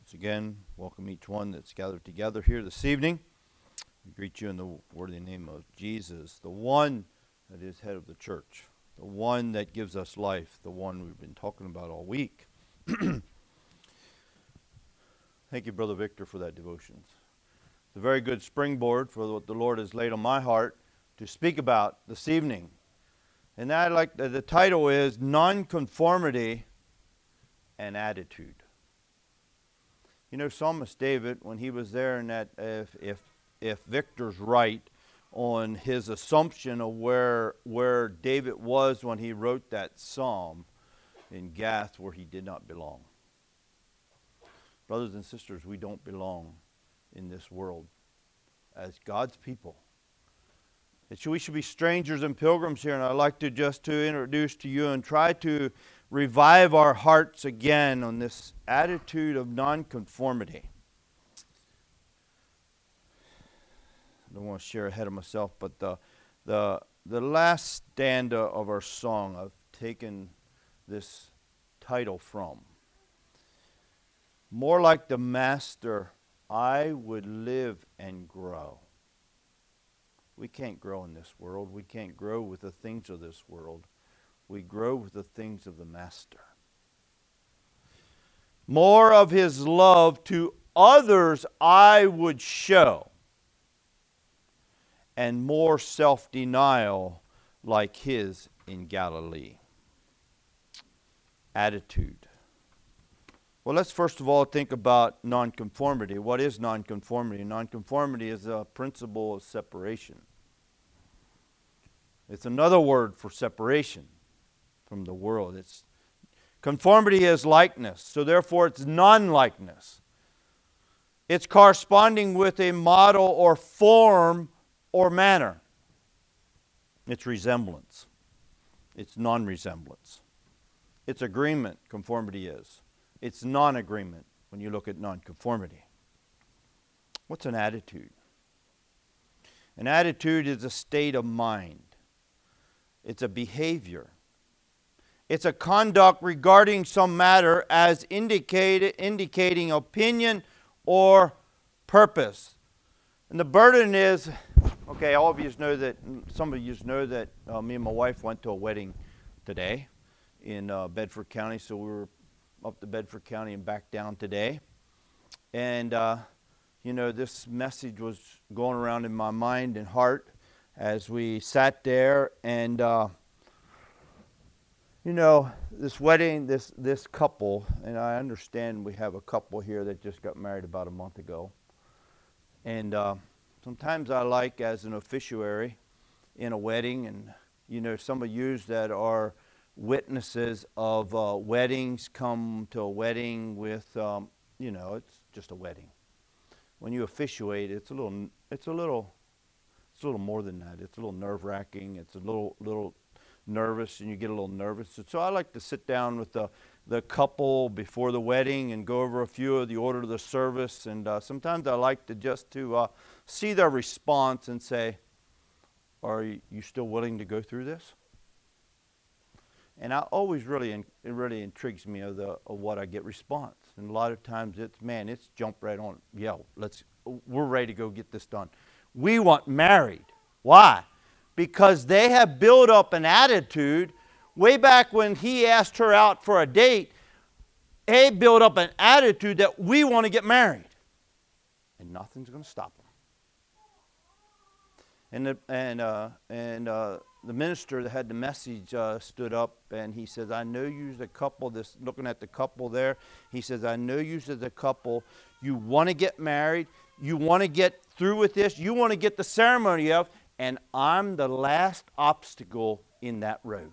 Once again, welcome each one that's gathered together here this evening. We greet you in the worthy name of Jesus, the one that is head of the church, the one that gives us life, the one we've been talking about all week. Thank you, Brother Victor, for that devotion. It's a very good springboard for what the Lord has laid on my heart to speak about this evening. And that, the title is Nonconformity and Attitude. You know, Psalmist David, when he was there, and that if Victor's right on his assumption of where David was when he wrote that psalm in Gath, where he did not belong. Brothers and sisters, we don't belong in this world as God's people. We should be strangers and pilgrims here, and I'd like to introduce to you and try to revive our hearts again on this attitude of nonconformity. I don't want to share ahead of myself, but the last stanza of our song I've taken this title from. More like the Master, I would live and grow. We can't grow in this world. We can't grow with the things of this world. We grow with the things of the Master. More of His love to others I would show, and more self-denial like His in Galilee. Attitude. Well, let's first of all think about nonconformity. What is nonconformity? Nonconformity is a principle of separation. It's another word for separation from the world. Conformity is likeness, so therefore it's non-likeness. It's corresponding with a model or form or manner. It's resemblance. It's non-resemblance. It's agreement, conformity is. It's non-agreement when you look at nonconformity. What's an attitude? An attitude is a state of mind. It's a behavior. It's a conduct regarding some matter as indicating opinion or purpose. And the burden is, okay, all of you know that, some of you know that me and my wife went to a wedding today in Bedford County, so we were up to Bedford County and back down today. And, this message was going around in my mind and heart as we sat there. And, this wedding, this couple, and I understand we have a couple here that just got married about a month ago. And sometimes I like, as an officiary in a wedding, and, some of you that are witnesses of weddings come to a wedding with, it's just a wedding. When you officiate, it's a little more than that. It's a little nerve-wracking. It's a little nervous, and you get a little nervous. So I like to sit down with the couple before the wedding and go over a few of the order of the service. And sometimes I like to see their response and say, "Are you still willing to go through this?" And I always it really intrigues me of what I get response. And a lot of times it's jump right on. Yeah, we're ready to go get this done. We want married. Why? Because they have built up an attitude. Way back when he asked her out for a date, they built up an attitude that we want to get married. And nothing's going to stop them. And the minister that had the message stood up, and he says, "I know you as a couple," looking at the couple there, he says, "I know you as a couple, you want to get married, you want to get through with this, you want to get the ceremony of, and I'm the last obstacle in that road."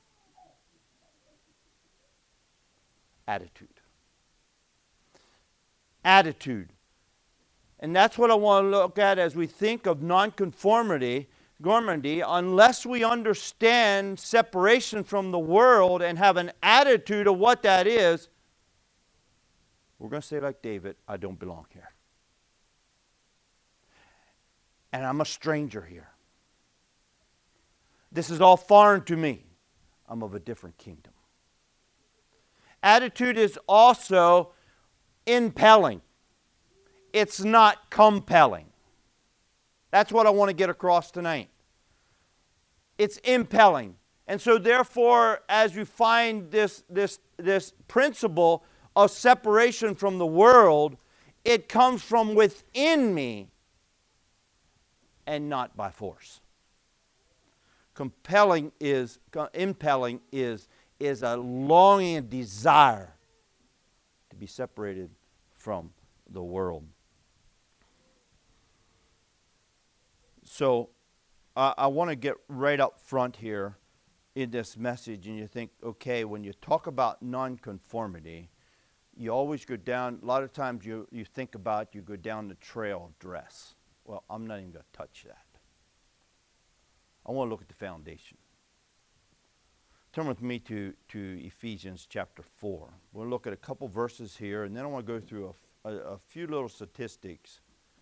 Attitude. Attitude. And that's what I want to look at as we think of nonconformity. Unless we understand separation from the world and have an attitude of what that is, we're going to say like David, "I don't belong here. And I'm a stranger here. This is all foreign to me. I'm of a different kingdom." Attitude is also impelling. It's not compelling. That's what I want to get across tonight. It's impelling. And so therefore, as we find this principle of separation from the world, it comes from within me and not by force. Impelling is a longing and desire to be separated from the world. So I want to get right up front here in this message, and you think, okay, when you talk about nonconformity, you always go down, a lot of times you think about, you go down the trail of dress. Well, I'm not even going to touch that. I want to look at the foundation. Turn with me to Ephesians chapter 4. We'll look at a couple verses here, and then I want to go through a few little statistics.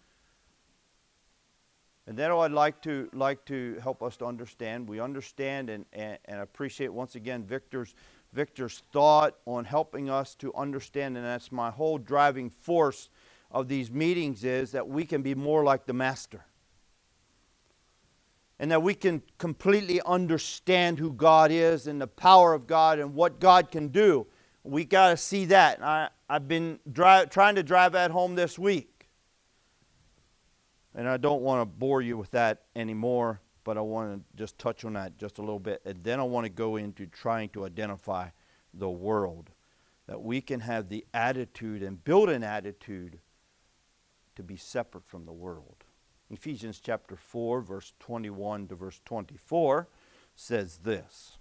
And then I'd like to help us to understand. We understand and appreciate once again Victor's thought on helping us to understand, and that's my whole driving force of these meetings, is that we can be more like the Master. And that we can completely understand who God is and the power of God and what God can do. We got to see that. I've been trying to drive that home this week. And I don't want to bore you with that anymore, but I want to just touch on that just a little bit. And then I want to go into trying to identify the world. That we can have the attitude and build an attitude to be separate from the world. Ephesians chapter 4, verse 21 to verse 24 says this.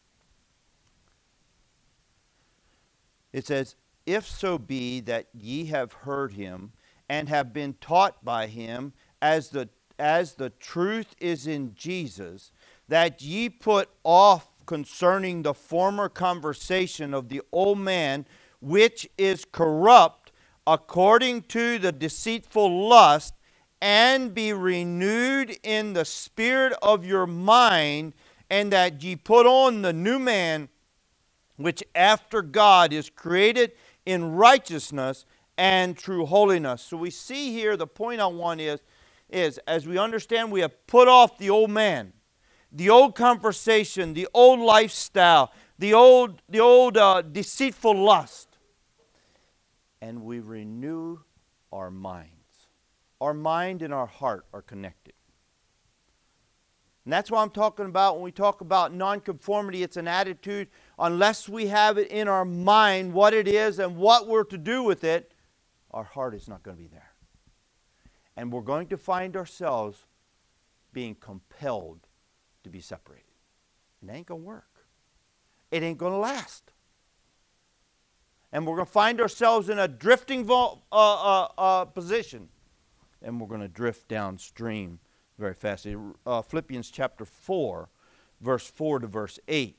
It says, "If so be that ye have heard him, and have been taught by him, as the truth is in Jesus, that ye put off concerning the former conversation of the old man, which is corrupt according to the deceitful lust, and be renewed in the spirit of your mind, and that ye put on the new man, which after God is created in righteousness and true holiness." So we see here, the point I want is as we understand, we have put off the old man, the old conversation, the old lifestyle, the old deceitful lust, and we renew our minds. Our mind and our heart are connected. And that's what I'm talking about when we talk about nonconformity. It's an attitude. Unless we have it in our mind what it is and what we're to do with it, our heart is not going to be there. And we're going to find ourselves being compelled to be separated. It ain't going to work. It ain't going to last. And we're going to find ourselves in a drifting position. And we're going to drift downstream very fast. Philippians chapter 4, verse 4 to verse 8.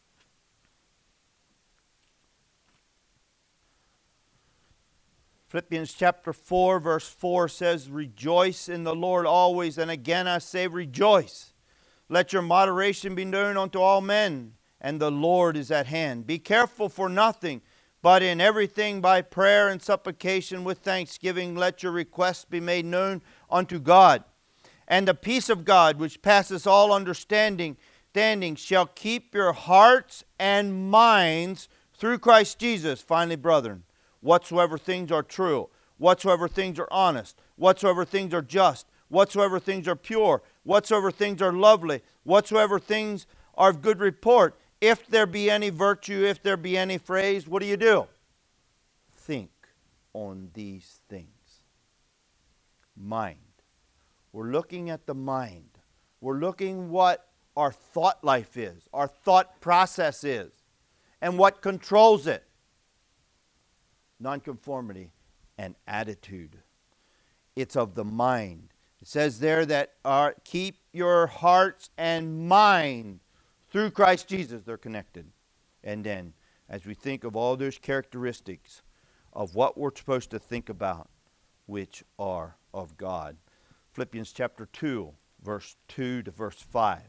Philippians chapter 4, verse 4 says, "Rejoice in the Lord always, and again I say rejoice. Let your moderation be known unto all men, and the Lord is at hand. Be careful for nothing, but in everything by prayer and supplication with thanksgiving let your requests be made known unto God. And the peace of God, which passeth all understanding, shall keep your hearts and minds through Christ Jesus." Finally, brethren, whatsoever things are true, whatsoever things are honest, whatsoever things are just, whatsoever things are pure, whatsoever things are lovely, whatsoever things are of good report, if there be any virtue, if there be any praise, what do? Think on these things. Mind. We're looking at the mind. We're looking what our thought life is, our thought process is, and what controls it. Nonconformity and attitude. It's of the mind. It says there that keep your hearts and mind through Christ Jesus. They're connected. And then, as we think of all those characteristics of what we're supposed to think about, which are of God. Philippians chapter 2, verse 2 to verse 5.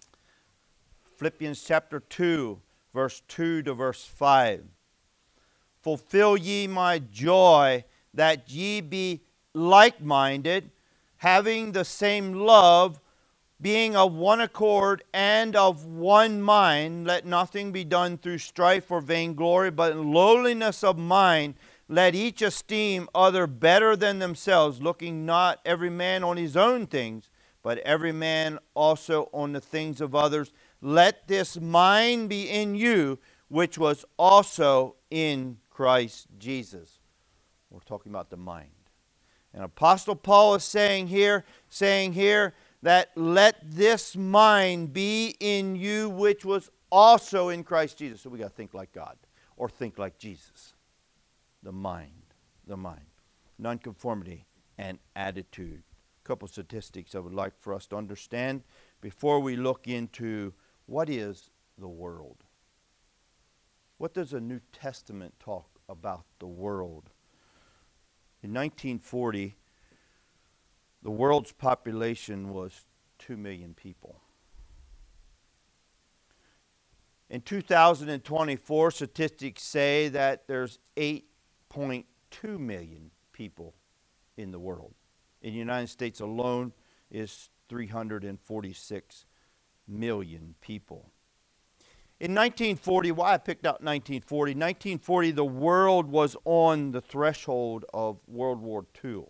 Philippians chapter 2, verse 2 to verse 5. fulfill ye my joy, that ye be like-minded, having the same love, being of one accord and of one mind. Let nothing be done through strife or vainglory, but in lowliness of mind let each esteem other better than themselves, looking not every man on his own things, but every man also on the things of others. Let this mind be in you, which was also in Christ Jesus. We're talking about the mind. And Apostle Paul is saying here that let this mind be in you, which was also in Christ Jesus. So we got to think like God, or think like Jesus. The mind. Nonconformity and attitude. A couple statistics I would like for us to understand before we look into what is the world. What does the New Testament talk about the world? In 1940, the world's population was 2 million people. In 2024, statistics say that there's 8.2 million people in the world. In the United States alone is 346 million people. In 1940, why I picked out 1940? 1940, the world was on the threshold of World War II.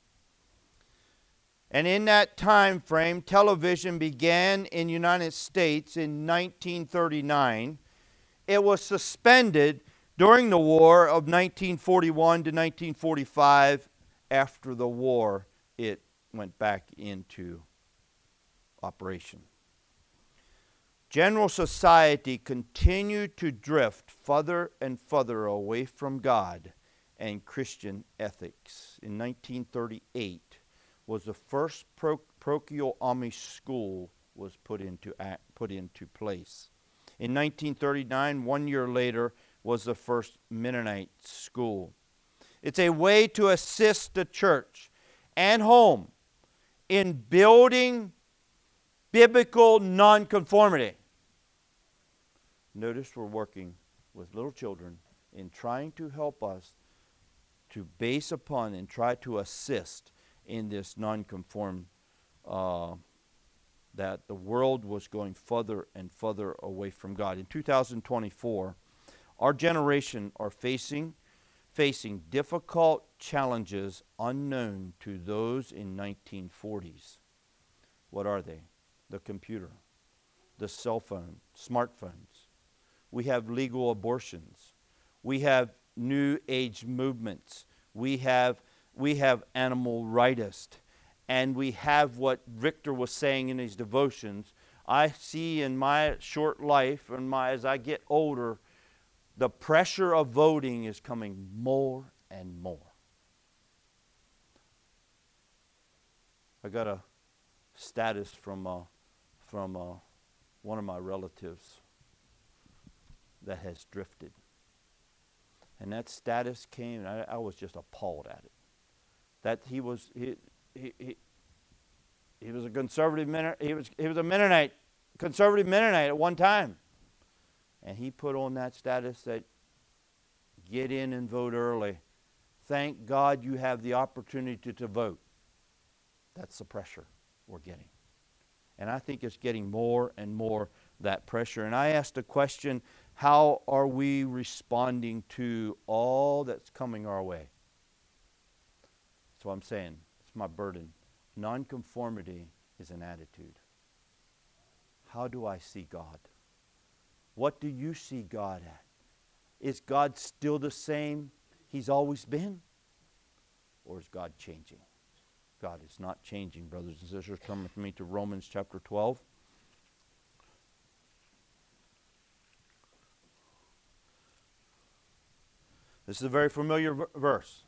And in that time frame, television began in the United States in 1939. It was suspended during the war of 1941 to 1945. After the war, it went back into operation. General society continued to drift further and further away from God and Christian ethics. In 1938 was the first parochial Amish school was put into place. In 1939, 1 year later, was the first Mennonite school. It's a way to assist the church and home in building biblical nonconformity. Notice we're working with little children in trying to help us to base upon and try to assist in this nonconform, that the world was going further and further away from God. In 2024, our generation are facing difficult challenges unknown to those in 1940s. What are they? The computer, the cell phone, smartphones. We have legal abortions. We have new age movements. We have animal rightists. And we have what Victor was saying in his devotions. I see in my short life and as I get older, the pressure of voting is coming more and more. I got a status from one of my relatives that has drifted. And that status came, and I was just appalled at it. That he was a conservative Mennonite. He was a Mennonite, conservative Mennonite at one time. And he put on that status that get in and vote early. Thank God you have the opportunity to vote. That's the pressure we're getting. And I think it's getting more and more that pressure. And I asked the question, how are we responding to all that's coming our way? That's what I'm saying. It's my burden. Nonconformity is an attitude. How do I see God? What do you see God at? Is God still the same He's always been? Or is God changing? God is not changing, brothers and sisters. Turn with me to Romans chapter 12. This is a very familiar verse.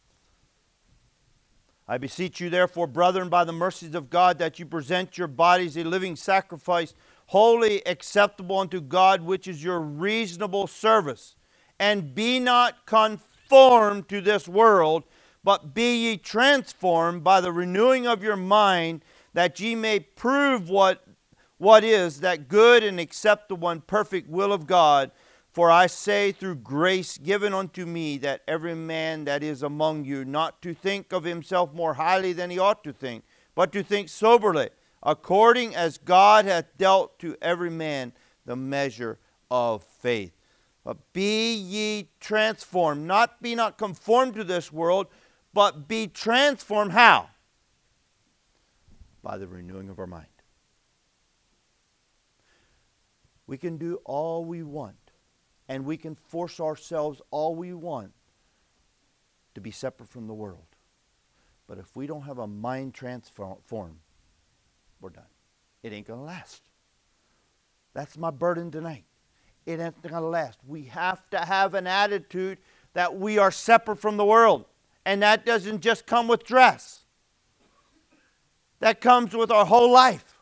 I beseech you, therefore, brethren, by the mercies of God, that you present your bodies a living sacrifice, wholly acceptable unto God, which is your reasonable service. And be not conformed to this world, but be ye transformed by the renewing of your mind, that ye may prove what is that good and acceptable and perfect will of God. For I say through grace given unto me, that every man that is among you not to think of himself more highly than he ought to think, but to think soberly, according as God hath dealt to every man the measure of faith. But be ye transformed, be not conformed to this world, but be transformed how? By the renewing of our mind. We can do all we want, and we can force ourselves all we want to be separate from the world. But if we don't have a mind transform, we're done. It ain't going to last. That's my burden tonight. It ain't going to last. We have to have an attitude that we are separate from the world. And that doesn't just come with dress. That comes with our whole life.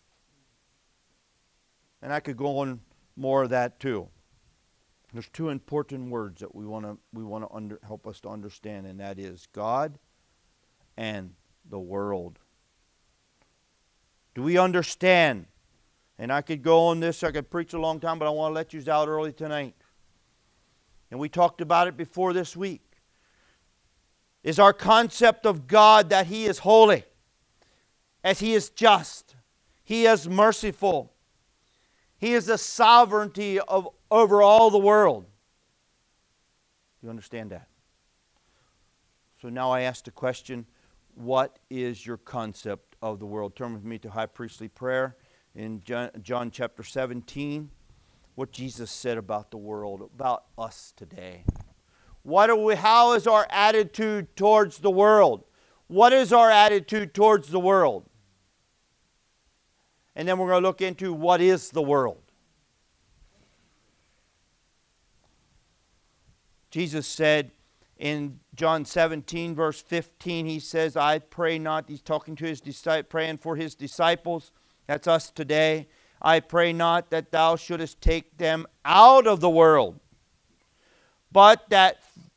And I could go on more of that too. There's two important words that we want to help us to understand, and that is God and the world. Do we understand? And I could go on this, I could preach a long time, but I want to let you out early tonight. And we talked about it before this week. Is our concept of God that He is holy, as He is just, He is merciful, He is the sovereignty over all the world. Do you understand that? So now I ask the question, what is your concept of the world? Turn with me to high priestly prayer in John chapter 17. What Jesus said about the world, about us today. How is our attitude towards the world? What is our attitude towards the world? And then we're going to look into what is the world. Jesus said in John 17 verse 15, He says, I pray not, He's talking to His disciples, praying for His disciples. That's us today. I pray not that Thou shouldest take them out of the world, but that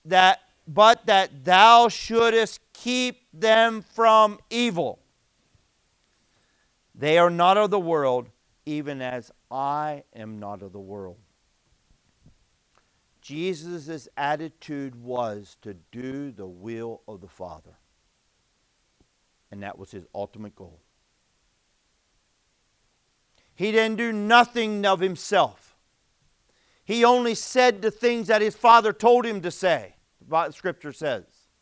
Thou shouldest keep them from evil. They are not of the world, even as I am not of the world. Jesus' attitude was to do the will of the Father. And that was His ultimate goal. He didn't do nothing of Himself. He only said the things that His Father told Him to say, what Scripture says.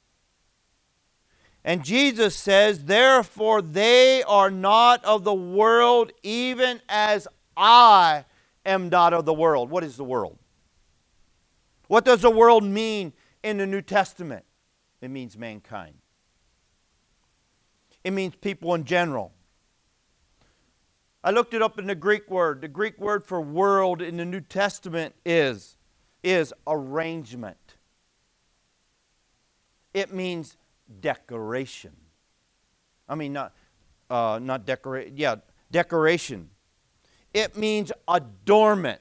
And Jesus says, therefore they are not of the world, even as I am not of the world. What is the world? What does the world mean in the New Testament? It means mankind. It means people in general. I looked it up in the Greek word. The Greek word for world in the New Testament is arrangement. It means decoration. I mean, not decorate. Yeah, decoration. It means adornment.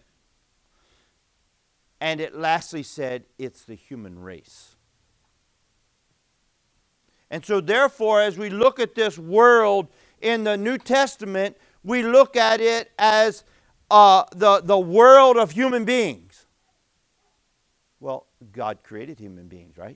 And it lastly said, it's the human race. And so therefore, as we look at this world in the New Testament, we look at it as the world of human beings. Well, God created human beings, right?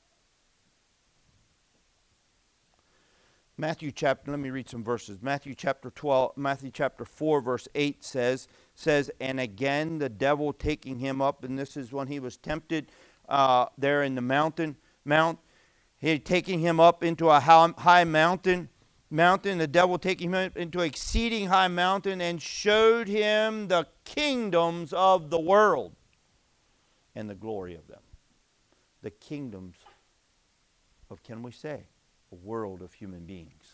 Let me read some verses. Matthew chapter 4, verse 8 says, and again the devil taking him up, and this is when he was tempted there in the mount. He taking him up into a high mountain, the devil taking him into an exceeding high mountain, and showed him the kingdoms of the world and the glory of them. The kingdoms of, can we say, a world of human beings.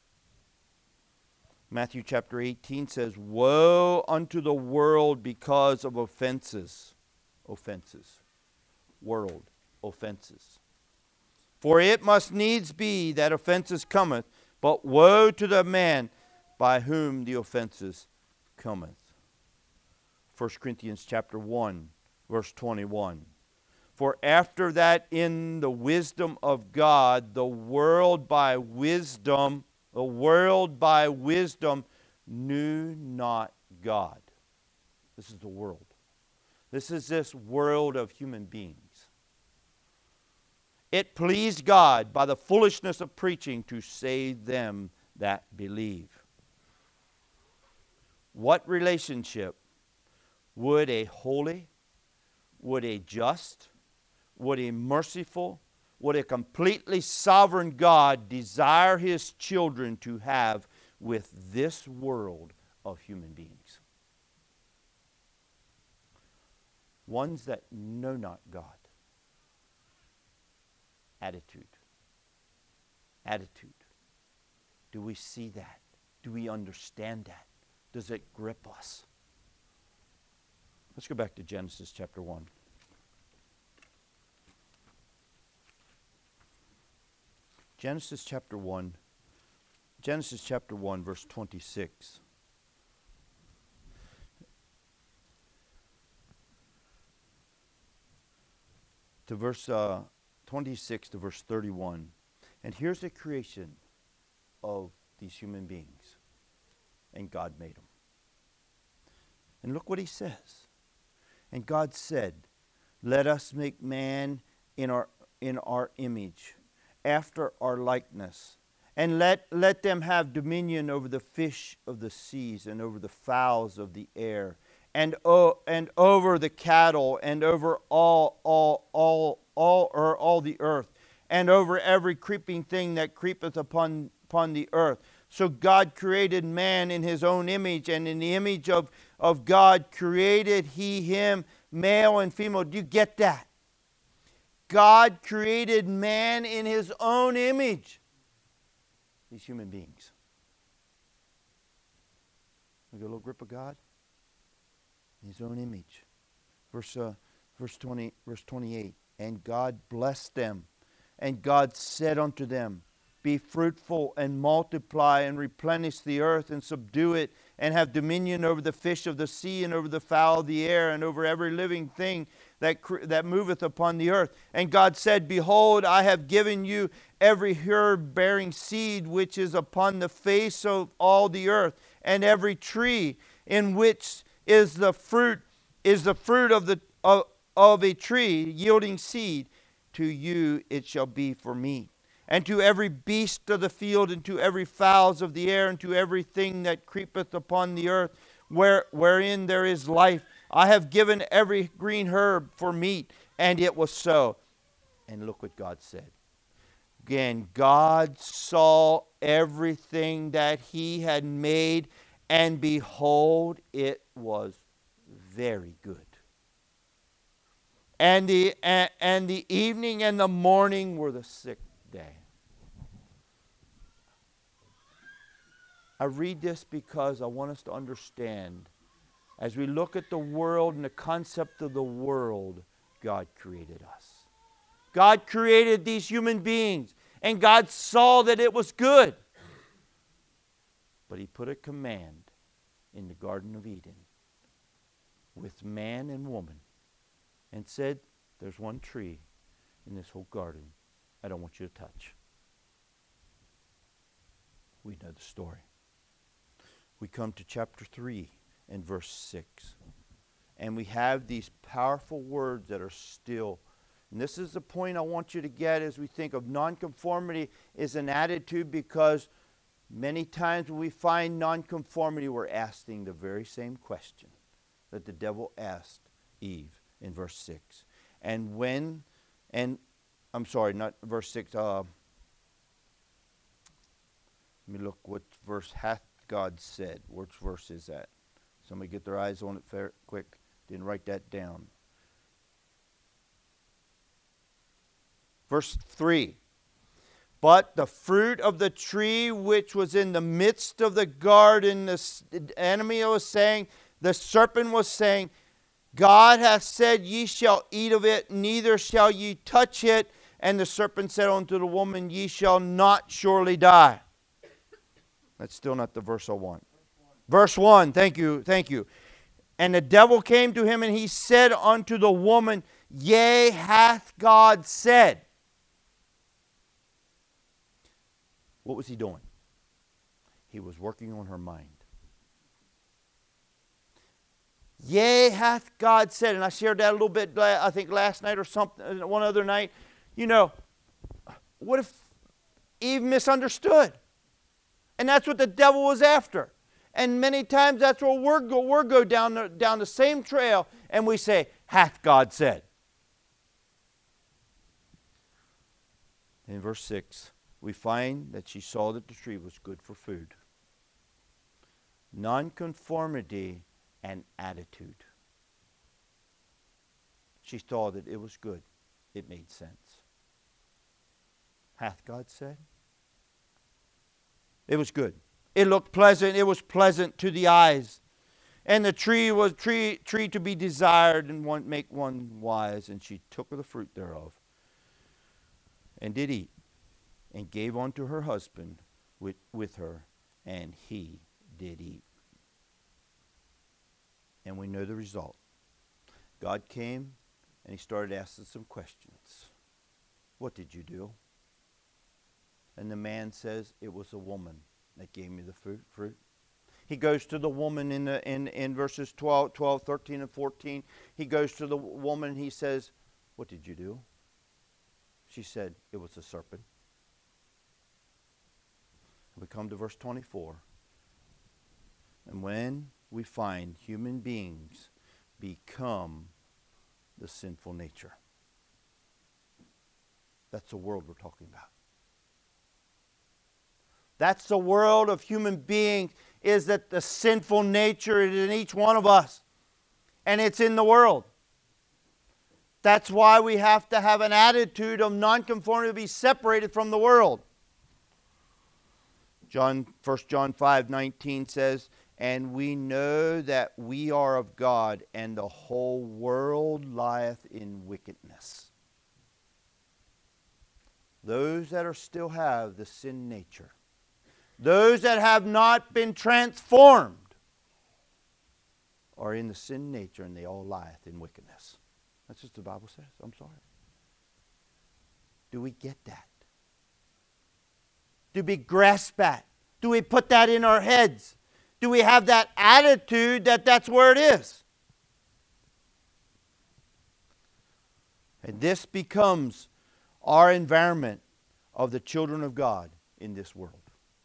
Matthew chapter 18 says, woe unto the world because of offenses. Offenses. World. Offenses. For it must needs be that offenses cometh, but woe to the man by whom the offenses cometh. 1 Corinthians chapter 1, verse 21. For after that in the wisdom of God, the world by wisdom knew not God. This is the world. This is this world of human beings. It pleased God by the foolishness of preaching to save them that believe. What relationship would a holy, would a just, would a merciful, would a completely sovereign God desire His children to have with this world of human beings? Ones that know not God. Attitude. Attitude. Do we see that? Do we understand that? Does it grip us? Let's go back to Genesis chapter 1. Genesis chapter 1, verse 26. To verse 26 to verse 31. And here's the creation of these human beings. And God made them. And look what He says. And God said, let us make man in our image, after our likeness, and let them have dominion over the fish of the seas, and over the fowls of the air, and over the cattle, and over all the earth, and over every creeping thing that creepeth upon the earth. So God created man in His own image, and in the image of God created He him, male and female. Do you get that? God created man in His own image. These human beings. We get a little grip of God? In His own image. Verse 28. And God blessed them. And God said unto them, be fruitful and multiply and replenish the earth and subdue it, and have dominion over the fish of the sea and over the fowl of the air and over every living thing that moveth upon the earth. And God said, behold, I have given you every herb bearing seed which is upon the face of all the earth, and every tree in which is the fruit of a tree yielding seed. To you it shall be for meat. And to every beast of the field, and to every fowls of the air, and to everything that creepeth upon the earth, wherein there is life, I have given every green herb for meat. And it was so. And look what God said. Again, God saw everything that He had made, and behold, it was very good. And the evening and the morning were the sixth day. I read this because I want us to understand, as we look at the world and the concept of the world, God created us. God created these human beings, and God saw that it was good. But He put a command in the Garden of Eden with man and woman and said, there's one tree in this whole garden I don't want you to touch. We know the story. We come to chapter 3 and verse 6. And we have these powerful words that are still. And this is the point I want you to get as we think of nonconformity is an attitude, because many times when we find nonconformity, we're asking the very same question that the devil asked Eve in verse 6. I'm sorry, not verse 6. Let me look what verse hath God said. Which verse is that? Somebody get their eyes on it fair, quick. Didn't write that down. Verse 3. But the fruit of the tree which was in the midst of the garden, the enemy was saying, the serpent was saying, God hath said, ye shall eat of it, neither shall ye touch it. And the serpent said unto the woman, ye shall not surely die. That's still not the verse I want. Verse 1, thank you. And the devil came to him, and he said unto the woman, yea, hath God said. What was he doing? He was working on her mind. Yea, hath God said. And I shared that a little bit, I think last night or something, one other night. What if Eve misunderstood? And that's what the devil was after. And many times that's where we're go down the same trail, and we say, hath God said. In verse 6, we find that she saw that the tree was good for food. Nonconformity and attitude. She saw that it was good. It made sense. Hath God said? It was good. It looked pleasant. It was pleasant to the eyes. And the tree was tree to be desired and make one wise. And she took of the fruit thereof and did eat and gave unto her husband with her, and he did eat. And we know the result. God came and he started asking some questions. What did you do? And the man says, it was a woman that gave me the fruit. He goes to the woman in verses 12, 13, and 14. He goes to the woman and he says, what did you do? She said, it was a serpent. We come to verse 24. And when we find human beings become the sinful nature, that's the world we're talking about. That's the world of human beings, is that the sinful nature is in each one of us. And it's in the world. That's why we have to have an attitude of nonconformity to be separated from the world. 1 John 5:19 says, and we know that we are of God, and the whole world lieth in wickedness. Those that still have the sin nature, those that have not been transformed, are in the sin nature, and they all lieth in wickedness. That's what the Bible says. I'm sorry. Do we get that? Do we grasp that? Do we put that in our heads? Do we have that attitude that that's where it is? And this becomes our environment of the children of God in this world.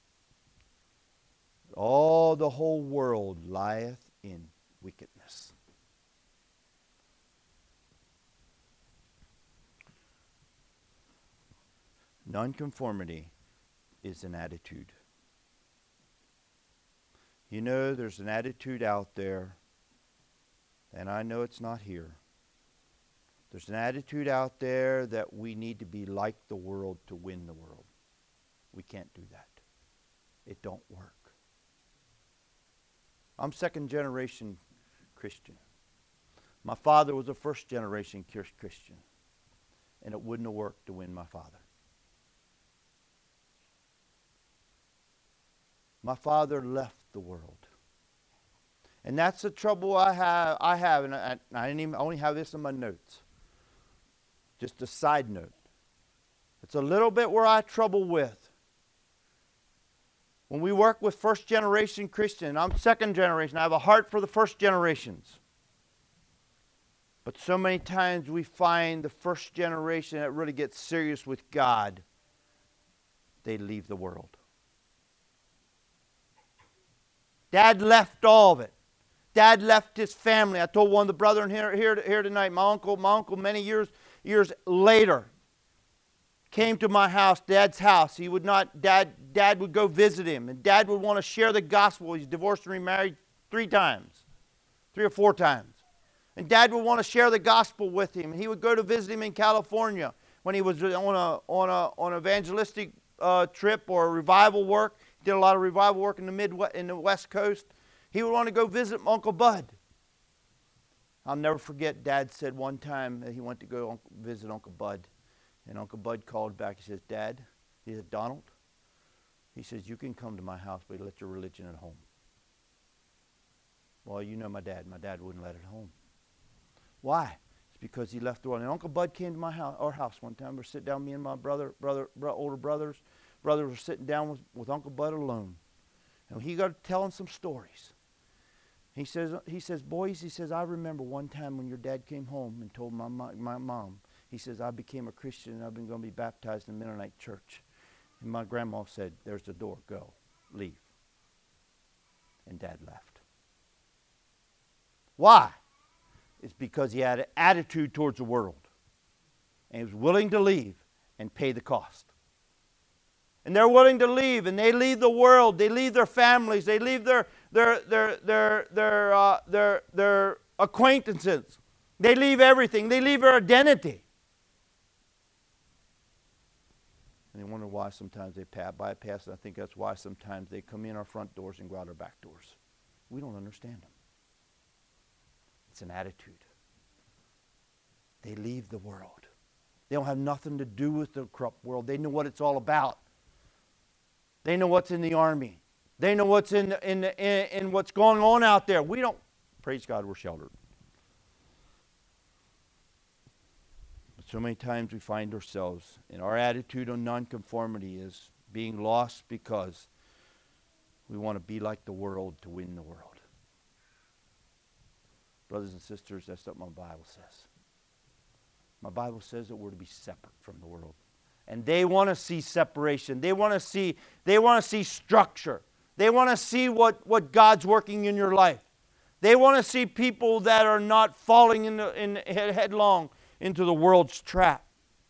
All the whole world lieth in wickedness. Nonconformity is an attitude. You know, there's an attitude out there, and I know it's not here. There's an attitude out there that we need to be like the world to win the world. We can't do that. It don't work. I'm second generation Christian. My father was a first generation Christian, and it wouldn't have worked to win my father. My father left the world. And that's the trouble I have, and I only have this in my notes. Just a side note. It's a little bit where I trouble with. When we work with first generation Christian, I'm second generation, I have a heart for the first generations. But so many times we find the first generation that really gets serious with God, they leave the world. Dad left all of it. Dad left his family. I told one of the brethren here tonight, my uncle many years later came to my house, Dad's house. He would not, Dad would go visit him, and Dad would want to share the gospel. He's divorced and remarried 3 or 4 times. And Dad would want to share the gospel with him. And he would go to visit him in California when he was on an evangelistic trip or a revival work. Did a lot of revival work in the West Coast. He would want to go visit Uncle Bud. I'll never forget, Dad said one time that he went to go visit Uncle Bud. And Uncle Bud called back. He says, Dad, he said, Donald, he says, you can come to my house, but let your religion at home. Well, you know my dad. My dad wouldn't let it home. Why? It's because he left the world. And Uncle Bud came to our house one time. We're sitting down, me and my older brothers. Brothers were sitting down with Uncle Bud alone. And he got telling some stories. He says, boys, he says, I remember one time when your dad came home and told my mom, he says, I became a Christian and I've been going to be baptized in the Mennonite church. And my grandma said, there's the door, go, leave. And Dad left. Why? It's because he had an attitude towards the world. And he was willing to leave and pay the cost. And they're willing to leave, and they leave the world, they leave their families, they leave their acquaintances. They leave everything. They leave their identity. And they wonder why sometimes they bypass, and I think that's why sometimes they come in our front doors and go out our back doors. We don't understand them. It's an attitude. They leave the world. They don't have nothing to do with the corrupt world. They know what it's all about. They know what's in the army. They know what's in what's going on out there. We don't. Praise God, we're sheltered. But so many times we find ourselves, and our attitude on nonconformity is being lost because we want to be like the world to win the world. Brothers and sisters, that's what my Bible says. My Bible says that we're to be separate from the world. And they want to see separation. They want to see structure. They want to see what God's working in your life. They want to see people that are not falling headlong into the world's trap,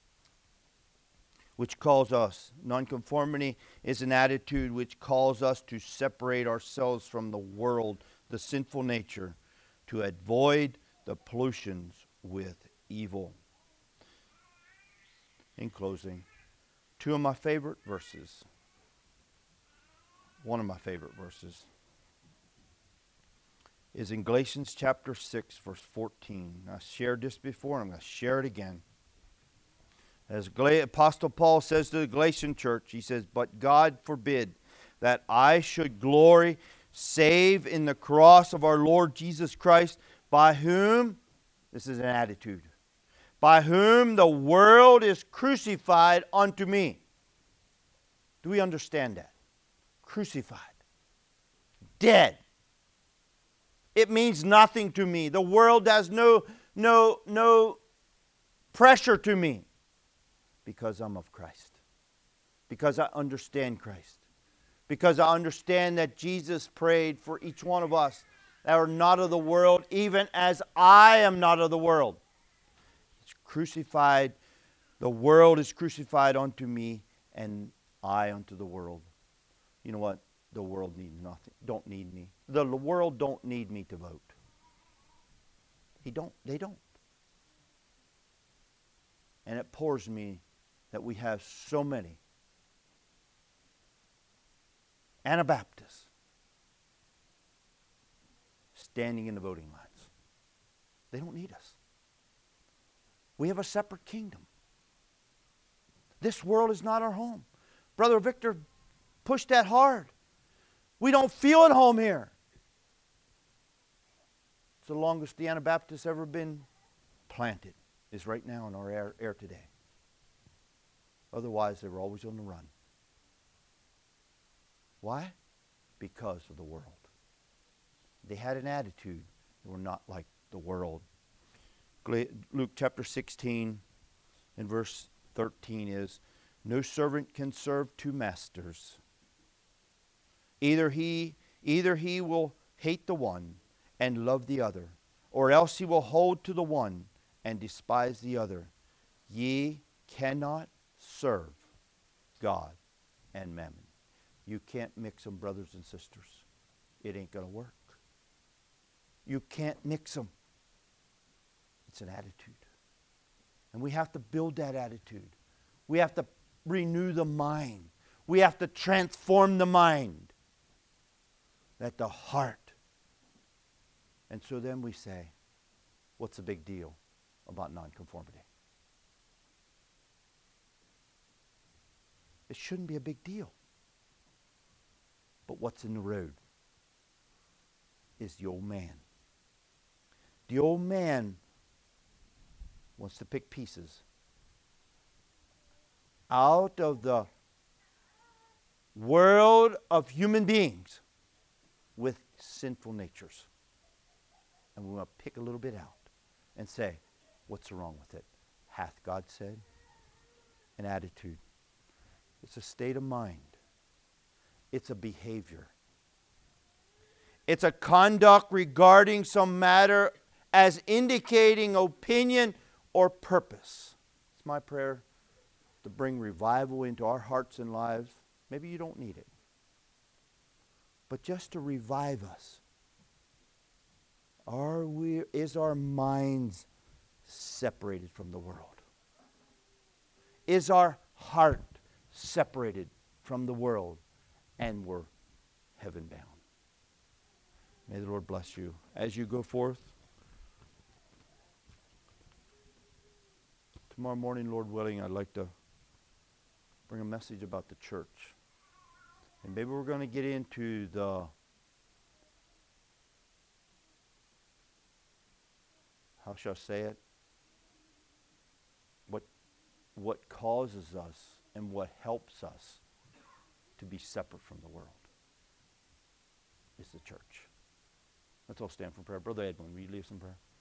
which calls us. Nonconformity is an attitude which calls us to separate ourselves from the world, the sinful nature, to avoid the pollutions with evil. In closing, two of my favorite verses. One of my favorite verses is in Galatians chapter 6, verse 14. I shared this before, and I'm going to share it again. As Apostle Paul says to the Galatian church, he says, but God forbid that I should glory save in the cross of our Lord Jesus Christ, by whom, this is an attitude, by whom the world is crucified unto me. Do we understand that? Crucified. Dead. It means nothing to me. The world has no pressure to me because I'm of Christ. Because I understand Christ. Because I understand that Jesus prayed for each one of us that are not of the world, even as I am not of the world. It's crucified. The world is crucified unto me, and I unto the world. You know what? The world needs nothing. Don't need me. The world don't need me to vote. They don't. And it pours me that we have so many Anabaptists standing in the voting lines. They don't need us. We have a separate kingdom. This world is not our home. Brother Victor pushed that hard. We don't feel at home here. It's the longest the Anabaptists ever been planted, is right now in our air today. Otherwise, they were always on the run. Why? Because of the world. They had an attitude. They were not like the world. Luke chapter 16 and verse 13 is, no servant can serve two masters. Either he will hate the one and love the other, or else he will hold to the one and despise the other. Ye cannot serve God and mammon. You can't mix them, brothers and sisters. It ain't going to work. You can't mix them. It's an attitude. And we have to build that attitude. We have to renew the mind. We have to transform the mind. That the heart. And so then we say, what's the big deal about nonconformity? It shouldn't be a big deal. But what's in the road is the old man. The old man wants to pick pieces out of the world of human beings with sinful natures. And we want to pick a little bit out and say, what's wrong with it? Hath God said? An attitude. It's a state of mind. It's a behavior. It's a conduct regarding some matter as indicating opinion or purpose. It's my prayer to bring revival into our hearts and lives. Maybe you don't need it. But just to revive us. Is our minds separated from the world? Is our heart separated from the world and we're heaven bound? May the Lord bless you as you go forth. Tomorrow morning, Lord willing, I'd like to bring a message about the church. And maybe we're going to get into how shall I say it? What causes us and what helps us to be separate from the world is the church. Let's all stand for prayer. Brother Edwin, will you lead us in prayer?